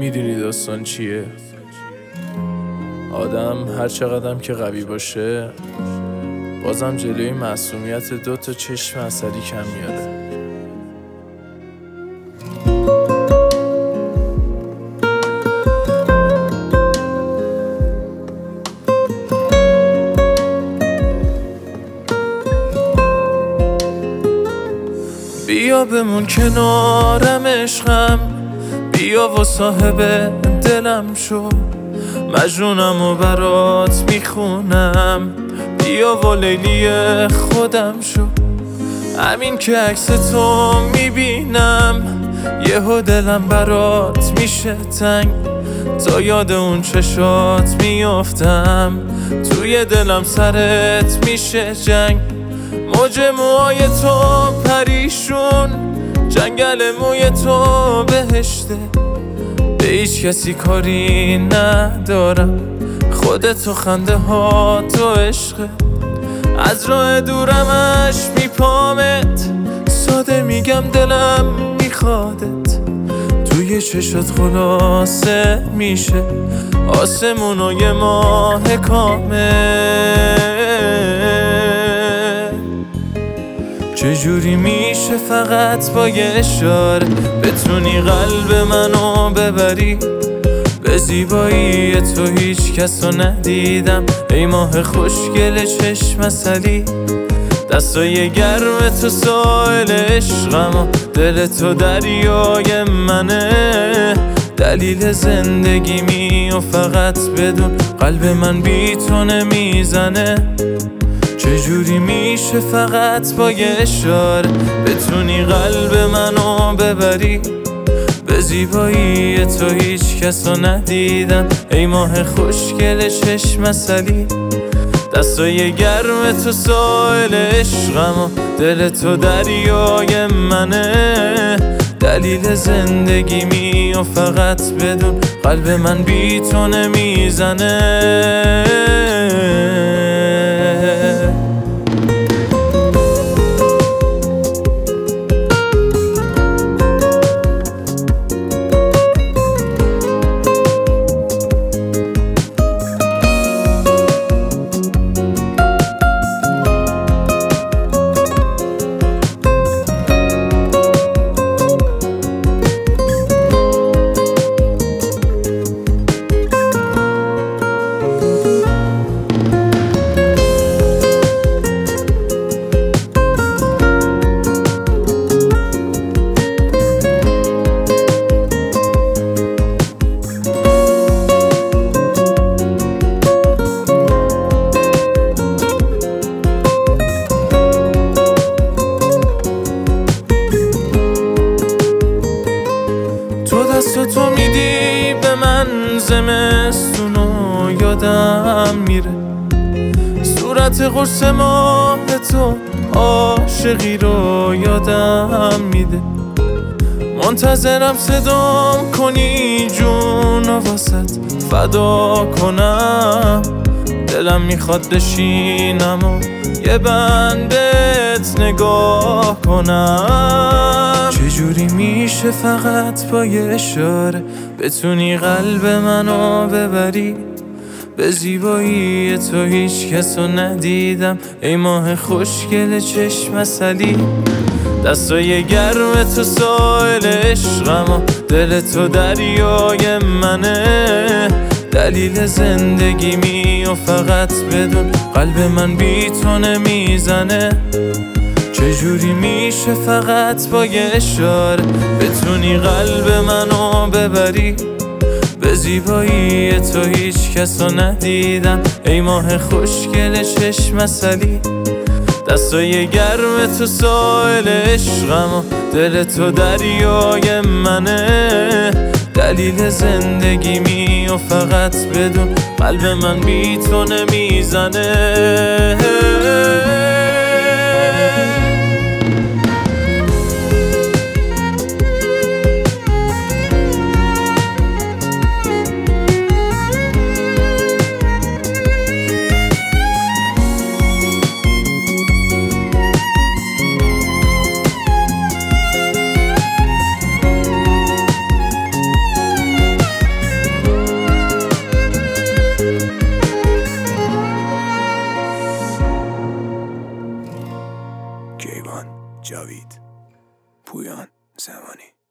میدونی داستان چیه؟ آدم هر چقدرم که قوی باشه بازم جلوی معصومیت 2 تا چشم عسلی کم میاره. بیا بمون کنارم عشقم، بیا و صاحب دلم شو، مجنونم و برات میخونم، بیا و لیلی خودم شو. همین که عکس تو میبینم یهو دلم برات میشه تنگ، تا یاد اون چشات میافتم، توی دلم سرت میشه جنگ. موج موهای تو پریشون، جنگل موی تو بهشته، به هیچ کسی کاری ندارم، خودت و خنده ها تو عشقه. از راه دورمش میپامت، ساده میگم دلم میخوادت، توی چشات خلاصه میشه آسمون و یه ماه کامل. چجوری میشه فقط با یه اشاره بتونی قلب منو ببری؟ به زیبایی تو هیچ کسو ندیدم، ای ماه خوشگل چشم عسلی. دستای گرم تو ساحل عشقم و دل تو دریای منه، دلیل زندگیمی و فقط بدون قلب من بی تو نمیزنه. چجوری میشه فقط با یه اشاره بتونی قلب منو ببری؟ به زیبایی تو هیچ کسو ندیدم، ای ماه خوشگل چشم عسلی. دستای گرم تو ساحل عشقم و دل تو دریای منه، دلیل زندگیمی و فقط بدون قلب من بی تو نمیزنه. تو میدی به من زمستونو یادم میره، صورت قرص ماه تو عاشقی رو یادم میده. منتظرم صدام کنی جون و واسط فدا کنم، دلم میخواد بشینم و یه بندت نگاه کنم. چجوری میشه فقط با یه اشاره بتونی قلب منو ببری؟ به زیبایی تو هیچ کسو ندیدم، ای ماه خوشگل چشم عسلی. دستای گرم تو ساحل عشقم و دل تو دریای منه، دلیل زندگیمی و فقط بدون قلب من بی تو نمیزنه. چجوری میشه فقط با یه اشاره بتونی قلب منو ببری؟ به زیبایی تو هیچ کسو ندیدم، ای ماه خوشگل چشم عسلی. دستای گرم تو ساحل عشقم و دل تو دریای منه، دلیل زندگیمی و فقط بدون قلب من بی تو نمیزنه. جاوید. پویان زمانی.